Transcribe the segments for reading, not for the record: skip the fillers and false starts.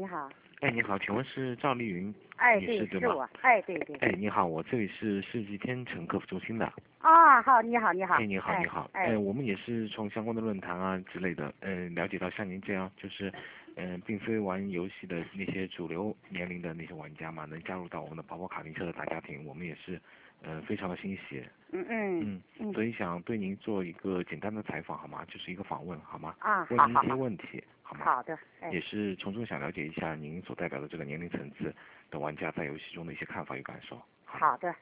你好。 哎，你好，请问是赵丽云女士对， 对吗？ 是我。对对。 哎，你好，我这里是世纪天成客服中心的。 好，你好，你好。 哎，你好，你好。我们也是从相关的论坛啊之类的，了解到像您这样，就是，并非玩游戏的那些主流年龄的那些玩家嘛，能加入到我们的跑跑卡丁车的大家庭，我们也是，非常的欣喜。所以想对您做一个简单的采访，好吗？就是一个访问，好吗？问您一些问题，好吗？ 好的。 也是从中想了解一下您所代表的这个年龄层次的玩家在游戏中的一些看法与感受。 好的。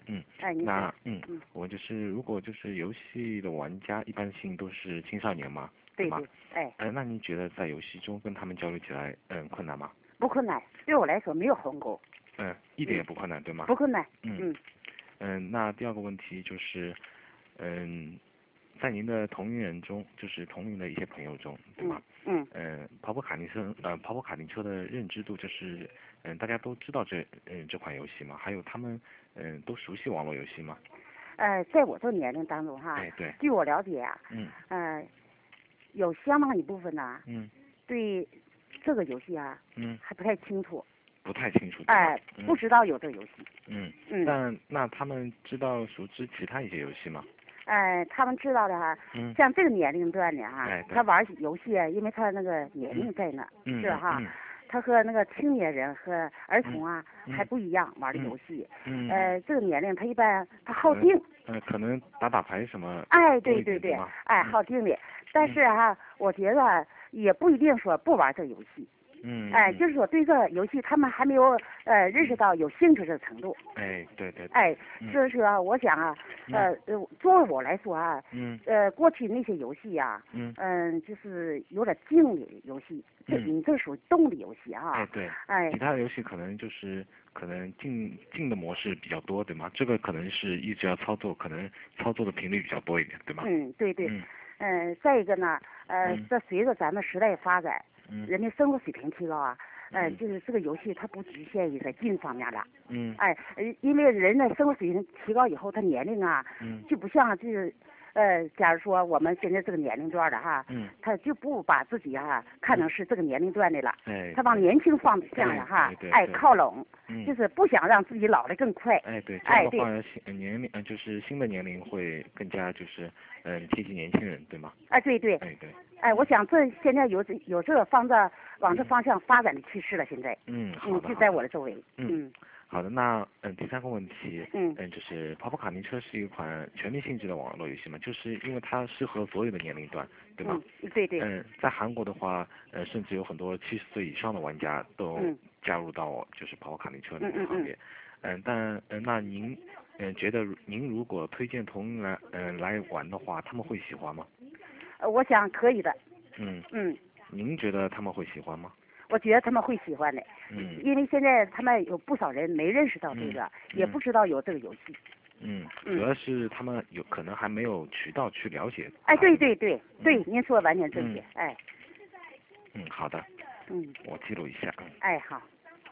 我就是如果就是游戏的玩家一般性都是青少年嘛， 对吗？那您觉得在游戏中跟他们交流起来，困难吗？ 不困难，对我来说没有鸿沟。 一点也不困难，对吗？ 不困难。 那第二个问题就是，在您的同龄人中，就是同龄的一些朋友中，对吗？跑跑卡丁车的认知度就是，大家都知道这款游戏吗？还有他们，都熟悉网络游戏吗？ 在我这年龄当中哈， 对。 据我了解啊，有相当一部分呢，对这个游戏啊，还不太清楚。 不太清楚。 不知道有这个游戏。 那他们熟知其他一些游戏吗？ 他们知道的哈，像这个年龄段的哈，他玩游戏啊，因为他那个年龄在那，是哈。他和那个青年人和儿童啊还不一样玩的游戏。这个年龄他一般他好静。 可能打牌什么。 对，好静的。但是哈，我觉得也不一定说不玩这游戏。就是说对这个游戏他们还没有认识到有兴趣的程度。 对。 所以说我想啊，作为我来说啊，过去那些游戏呀，就是有点静的游戏，你这属于动的游戏啊。 对。其他的游戏可能静的模式比较多，对吗？这个可能是一直要操作，可能操作的频率比较多一点，对吗？ 对。再一个呢，这随着咱们时代发展。人的生活水平提高啊，就是这个游戏它不局限于在静方面了。因为人的生活水平提高以后，他年龄啊，就不像就是假如说我们现在这个年龄段的哈，他就不把自己哈看成是这个年龄段的了，他往年轻方向了哈，靠拢，就是不想让自己老得更快。 对，这样的话年龄就是新的年龄会更加就是贴近年轻人，对吗？ 对。我想这现在有这个往这方向发展的趋势了，现在。 好的。 就在我的周围。 好的，那第三个问题，就是跑跑卡丁车是一款全面性质的网络游戏嘛，就是因为它适合所有的年龄段，对吗？ 对。 在韩国的话，甚至有很多70岁以上的玩家都加入到就是跑跑卡丁车这个行列。那您觉得您如果推荐同龄人来玩的话，他们会喜欢吗？ 我想可以的。 您觉得他们会喜欢吗？ 我觉得他们会喜欢的。因为现在他们有不少人没认识到这个，也不知道有这个游戏。 主要是他们可能还没有渠道去了解。 对，您说的完全正确。 好的。我记录一下。 好。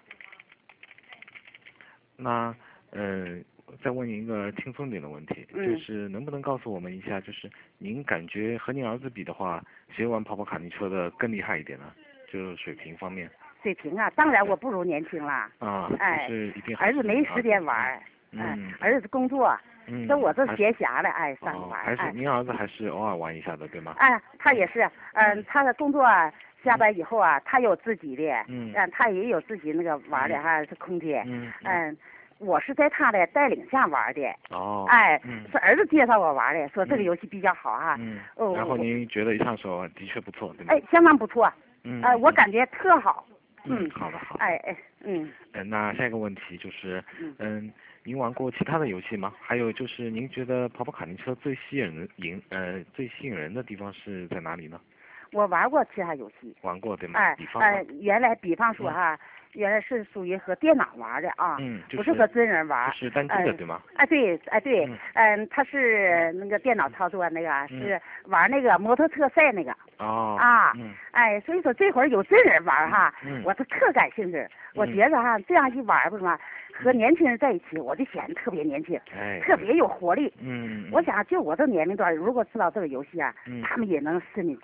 那再问您一个轻松点的问题，就是能不能告诉我们一下，就是您感觉和您儿子比的话，谁玩跑跑卡丁车的更厉害一点呢？就是水平方面。 水平啊，当然我不如年轻了。 就是一定。 儿子没时间玩。儿子工作。这我这闲暇的上去玩。 还是您儿子还是偶尔玩一下的，对吗？ 他也是，他的工作下班以后啊，他有自己的，他也有自己那个玩的哈这空间。我是在他的带领下玩的。是儿子介绍我玩的，说这个游戏比较好哈。 然后您觉得一上手的确不错，对吗？ 相当不错。我感觉特好。 好的。 那下一个问题就是，您玩过其他的游戏吗？还有就是您觉得跑跑卡丁车最吸引人的地方是在哪里呢？ 我玩过其他游戏。 玩过对吗？ 原来比方说哈。原来是属于和电脑玩的啊，不是和真人玩。 是单机的对吗？ 对。他是那个电脑操作那个，是玩那个摩托车赛那个。所以说这会儿有真人玩哈，我是特感兴趣。我觉得哈，这样一玩吧嘛，和年轻人在一起，我就显得特别年轻，特别有活力。我想就我这年龄段，如果知道这个游戏啊，他们也能深进去。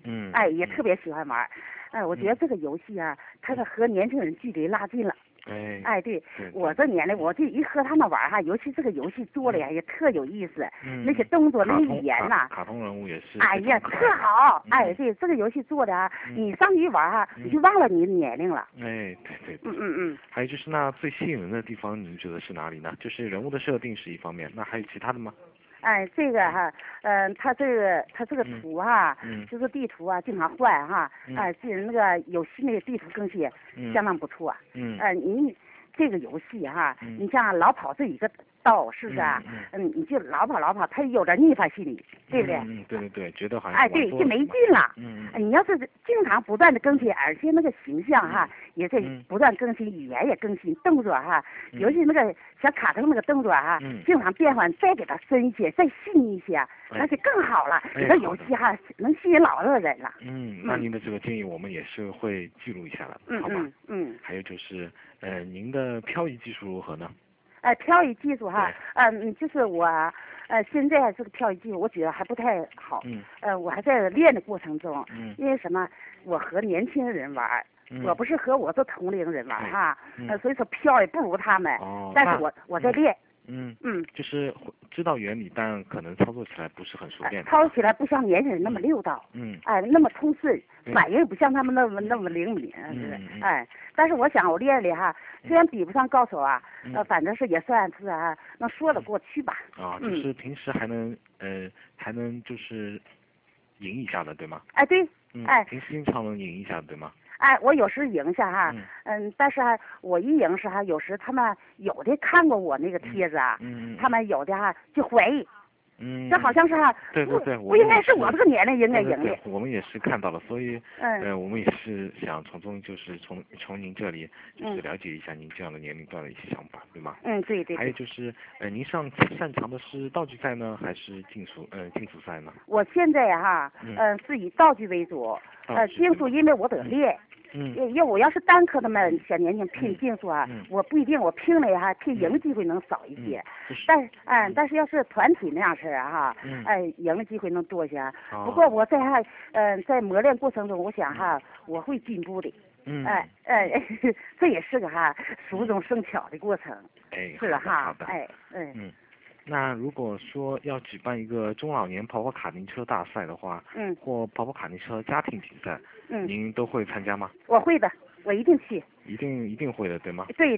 哎，也特别喜欢玩。我觉得这个游戏啊，它是和年轻人距离拉近了。哎，对，我这年龄，我这一和他们玩哈，尤其这个游戏做的呀，也特有意思。那些动作、那些语言呐， 卡通人物也是。 哎呀，特好。哎，对，这个游戏做的啊，你上去玩哈，你就忘了你的年龄了。 哎，对。还有就是那最吸引人的地方，您觉得是哪里呢？就是人物的设定是一方面，那还有其他的吗？ 哎，这个哈，它这个图哈，就是地图啊，经常换哈，这那个有新的地图更新，相当不错。你这个游戏哈，你像老跑这一个道，是不是啊？你就老跑，它有点逆反心理，对不对？ 对，觉得好像哎，对，就没劲了。你要是经常不断的更新，而且那个形象哈也在不断更新，语言也更新，动作哈，尤其那个小卡通那个动作哈，经常变换，再给它深一些，再细腻一些，那就更好了。这个游戏哈能吸引老多人了。 那您的这个建议我们也是会记录一下的，好吧？还有就是，您的漂移技术如何呢？ 漂移技术哈，就是我，现在这个漂移技术我觉得还不太好。我还在练的过程中。因为什么？我和年轻人玩，我不是和我这同龄人玩哈。所以说漂也不如他们。但是我在练。 就是知道原理，但可能操作起来不是很熟练。 操作起来不像年轻人那么溜道。那么通顺，反应不像他们那么灵敏。但是我想我练练哈，虽然比不上高手啊，反正是也算是能说得过去吧。 就是平时还能就是赢一下的，对吗？ 对。 平时经常能赢一下，对吗？ 我有时赢下哈，但是我一赢是有时他们有的看过我那个帖子啊，他们有的就怀疑，这好像是对， 不应该是我这个年龄应该赢的。 我们也是看到了，所以我们也是想从中就是从您这里就是了解一下您这样的年龄段的一些想法，对吗？ 对。 还有就是您擅长的是道具赛呢，还是竞速赛呢？ 我现在哈是以道具为主，竞速因为我得练。因为我要是单科的嘛小年轻拼竞速啊，我不一定我拼了哈，拼赢机会能少一些。但是要是团体那样式哈，赢的机会能多些。不过我在磨练过程中，我想哈我会进步的。这也是个熟中生巧的过程。是哈。 好的。那如果说要举办一个中老年跑跑卡丁车大赛的话，或跑跑卡丁车家庭比赛，您都会参加吗？ 我会的，我一定去。 一定会的，对吗？ 对。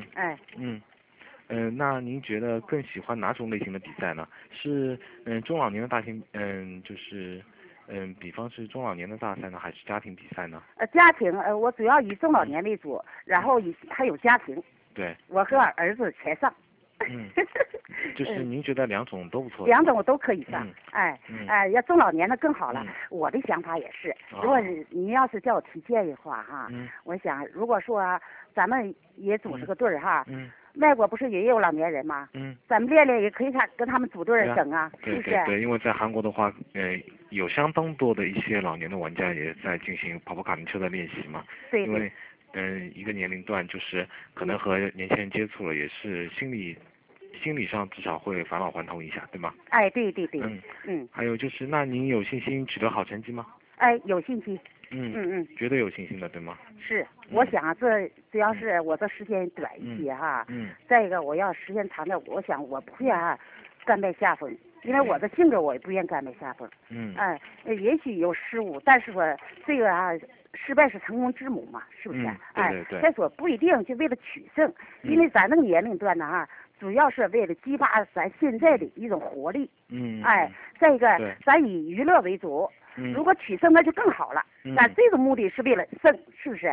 那您觉得更喜欢哪种类型的比赛呢？是中老年的大型就是比方是中老年的大赛呢，还是家庭比赛呢？ 家庭我主要以中老年为主，然后还有家庭。 对。 我和儿子全上。 就是您觉得两种都不错。 两种我都可以上。要中老年的更好了。我的想法也是，如果你要是叫我提建议的话哈，我想如果说咱们也组织个队哈，外国不是也有老年人吗？咱们练练也可以跟他们组队整啊，是不是？ 对，因为在韩国的话，有相当多的一些老年的玩家也在进行跑跑卡丁车的练习嘛。 对。 因为一个年龄段就是可能和年轻人接触了，也是心理上至少会返老还童一下，对吗？ 对。 还有就是，那您有信心取得好成绩吗？ 有信心。 绝对有信心的，对吗？ 是，我想这只要是我这时间短一些哈，再一个我要时间长点，我想我不会甘拜下风，因为我的性格我也不愿甘拜下风。也许有失误，但是说这个失败是成功之母嘛，是不是？ 对。 再说不一定就为了取胜，因为咱那个年龄段呢主要是为了激发咱现在的一种活力。再一个咱以娱乐为主。如果取胜那就更好了。咱这个目的是为了胜，是不是？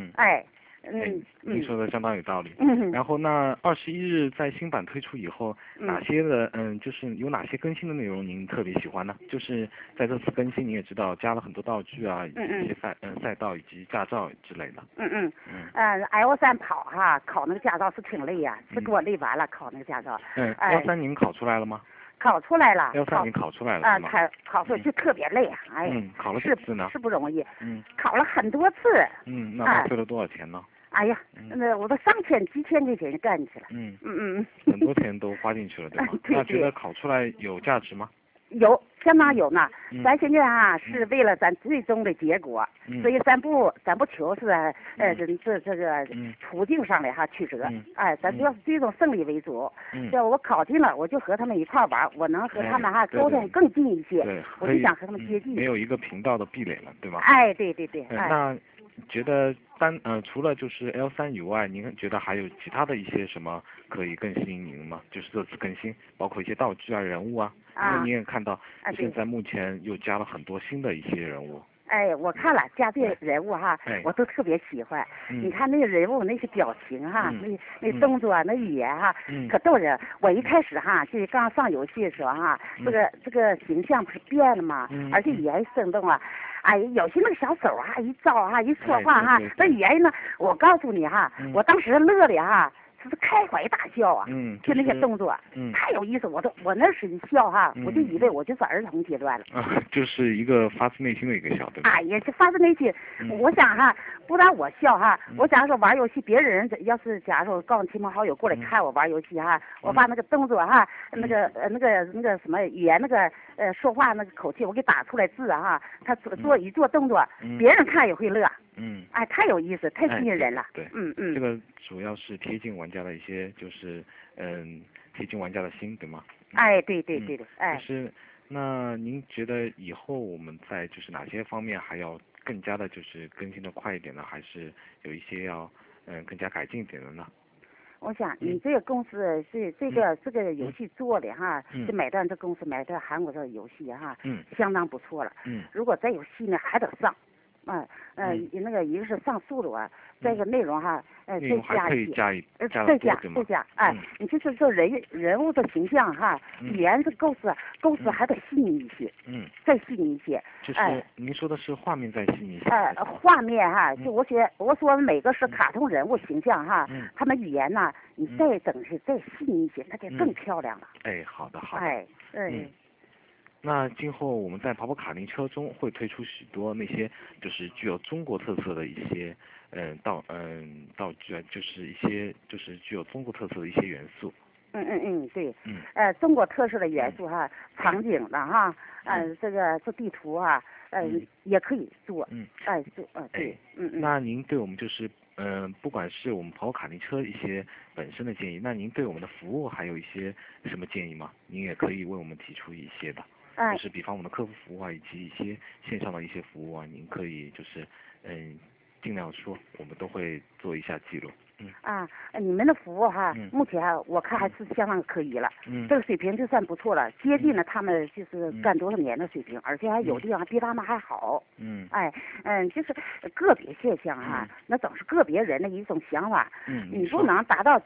您说的相当有道理。然后那21日在新版推出以后，哪些的就是有哪些更新的内容您特别喜欢呢？就是在这次更新，你也知道加了很多道具啊，以及一些赛道以及驾照之类的。 L3跑考那个驾照是挺累呀，是给我累完了考那个驾照。 L3您考出来了吗？ 考出来了。 L3您考出来了吗？ 考出来就特别累考了几次呢？ 是不容易。考了很多次。 那花费了多少钱呢？ 哎呀，我都上千几千块钱干去了。 很多钱都花进去了，对吗？那觉得考出来有价值吗？ 有相当有呢，咱现在是为了咱最终的结果，所以咱不求是这个途径上的曲折，咱主要是最终胜利为主。这我考进了，我就和他们一块玩，我能和他们沟通更近一些，我就想和他们接近。 没有一个频道的壁垒了，对吧？ 对。 那觉得除了就是 L3以外，您觉得还有其他的一些什么可以更吸引您吗？就是这次更新，包括一些道具人物啊，因为您也看到现在目前又加了很多新的一些人物。 我看了加这人物我都特别喜欢。你看那个人物那些表情那动作那语言可逗人。我一开始就是刚上游戏的时候这个形象不是变了吗？而且语言生动有些那个小手一照一说话那语言呢，我告诉你我当时乐的就是开怀大笑就那些动作太有意思，我那时一笑我就以为我就是儿童阶段了。 就是一个发自内心的一个笑，对吧？ 也是发自内心。我想不然我笑我假如说玩游戏，别人要是假如说告诉亲朋好友过来看我玩游戏我把那个动作那个什么语言那个说话那个口气我给打出来字他做动作，别人看也会乐。太有意思，太吸引人了。 对，这个主要是贴近玩家的一些，就是贴近玩家的心，对吗？ 对。 就是那您觉得以后我们在就是哪些方面还要更加的就是更新的快一点呢？还是有一些要更加改进一点的呢？ 我想你这个公司是这个游戏做的就买断这公司买断韩国这个游戏相当不错了。如果再有戏呢还得上。那个一个是上速度再一个内容再加一些，再加你就是说人物的形象语言的构思还得细腻一些，再细腻一些。 就是您说的是画面再细腻一些。 画面就我说每个是卡通人物形象他们语言呢，你再整些再细腻一些，它就更漂亮了。 好的。那今后我们在跑跑卡丁车中会推出许多那些就是具有中国特色的一些道具就是一些就是具有中国特色的一些元素。 对。中国特色的元素场景的这地图也可以做。对。 那您对我们就是不管是我们跑跑卡丁车一些本身的建议，那您对我们的服务还有一些什么建议吗？您也可以为我们提出一些的。就是比方我们的客服服务以及一些线上的一些服务您可以就是尽量说，我们都会做一下记录。 你们的服务目前我看还是相当可以了。这个水平就算不错了，接近了他们就是干多少年的水平，而且还有地方比他们还好。就是个别现象那总是个别人的一种想法。你不能达到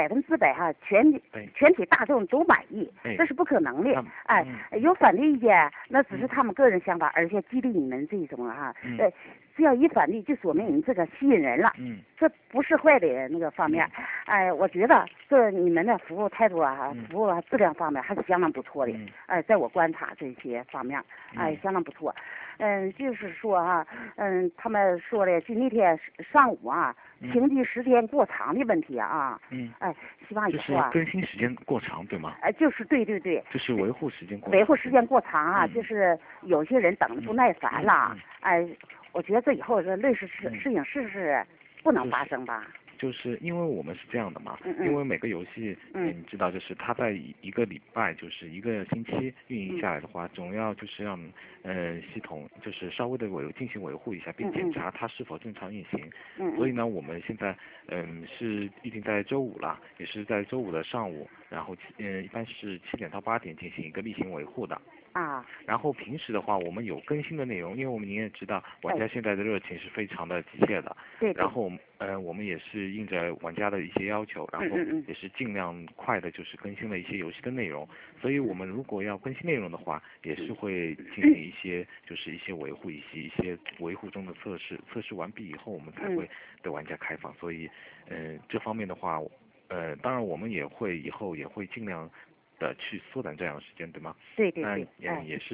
100%全体大众都满意，这是不可能的。有反对意见，那只是他们个人想法，而且激励你们这种只要一反对，就说明你这个吸引人了。这不是坏的那个方面。我觉得这你们的服务态度服务质量方面还是相当不错的。在我观察这些方面，相当不错。就是说他们说的就那天上午平均时间过长的问题希望以后就是更新时间过长，对吗？ 就是对。 就是维护时间过长就是有些人等的不耐烦了。我觉得这以后这类似事情是不能发生吧。 就是因为我们是这样的嘛，因为每个游戏你知道，就是它在一个礼拜就是一个星期运营下来的话，总要就是让系统就是稍微的进行维护一下，并检查它是否正常运行。所以呢，我们现在是预定在周五了，也是在周五的上午，然后一般是7点到8点进行一个例行维护的。然后平时的话，我们有更新的内容，因为您也知道，玩家现在的热情是非常的急切的。然后我们也是应着玩家的一些要求，然后也是尽量快的，就是更新了一些游戏的内容。所以我们如果要更新内容的话，也是会进行一些就是一些维护，一些维护中的测试完毕以后，我们才会对玩家开放。所以这方面的话，当然我们以后也会尽量的去缩短这样的时间，对吗？ 对。 也是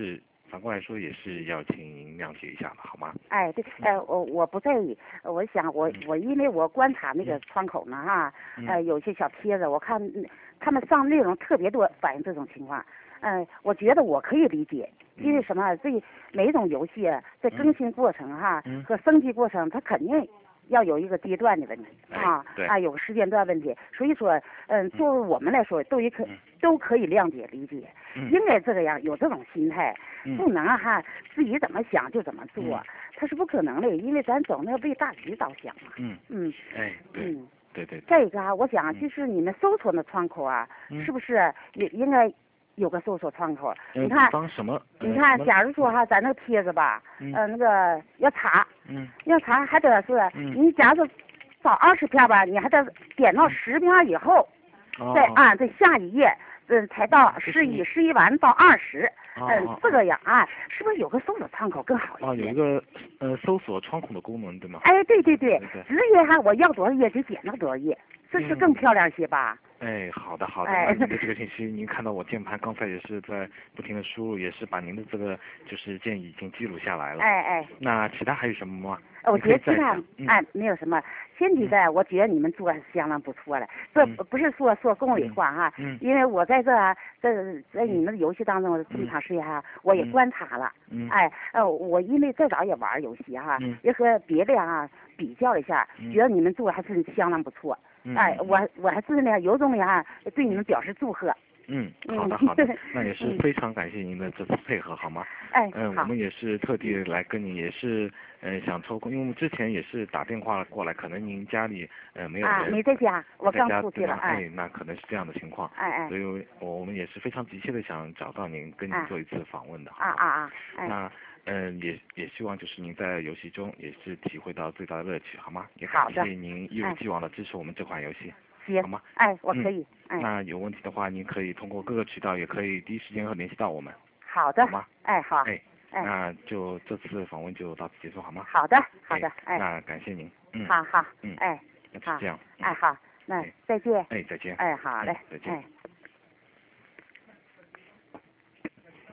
反过来说也是要请您谅解一下了，好吗？ 哎，对，我不在意，我想我因为我观察那个窗口呢哈，有些小帖子，我看他们上内容特别多，反映这种情况，我觉得我可以理解，因为什么？这每一种游戏在更新过程哈和升级过程，它肯定要有一个阶段的问题有个时间段问题，所以说，作为我们来说，都可以谅解理解，应该这个样，有这种心态，不能哈自己怎么想就怎么做，它是不可能的，因为咱总要为大局着想嘛。对。再一个我想就是你们搜索的窗口是不是也应该有个搜索窗口？你看， 什么？ 你看，假如说咱那个帖子吧，那个要查，要查还得是，你假如说找20篇吧，你还得点到10篇以后，再按这下一页，才到11完到20，这个样是不是有个搜索窗口更好一些？ 有一个搜索窗口的功能，对吗？ 哎，对，直接我要多少页就点到多少页，这是更漂亮些吧？ 好的，那您的这个信息，您看到我键盘刚才也是在不停的输入，也是把您的这个就是建议已经记录下来了。那其他还有什么吗？ 我觉得其他没有什么，前提的我觉得你们做的相当不错了，这不是说功利化因为我在在你们的游戏当中这么长时间我也观察了，我因为再早也玩游戏也和别的比较一下，觉得你们做的还是相当不错。我还真的由衷的对你们表示祝贺。 好的，那也是非常感谢您的这次配合，好吗？ 好。 我们也是特地来跟你，也是想抽空，因为我们之前也是打电话过来，可能您家里没有人。 没在家，我刚出去了。 那可能是这样的情况。所以我们也是非常急切的想找到您，跟您做一次访问的。那也希望就是您在游戏中也是体会到最大的乐趣，好吗？也感谢您一如既往的支持我们这款游戏。好吗？ 我可以。 那有问题的话，您可以通过各个渠道，也可以第一时间联系到我们。 好的。 好吗？ 好。 那就这次访问就到此结束，好吗？ 好的。 那感谢您。 好。 那就这样。 好，那再见。 再见。 好嘞。 再见。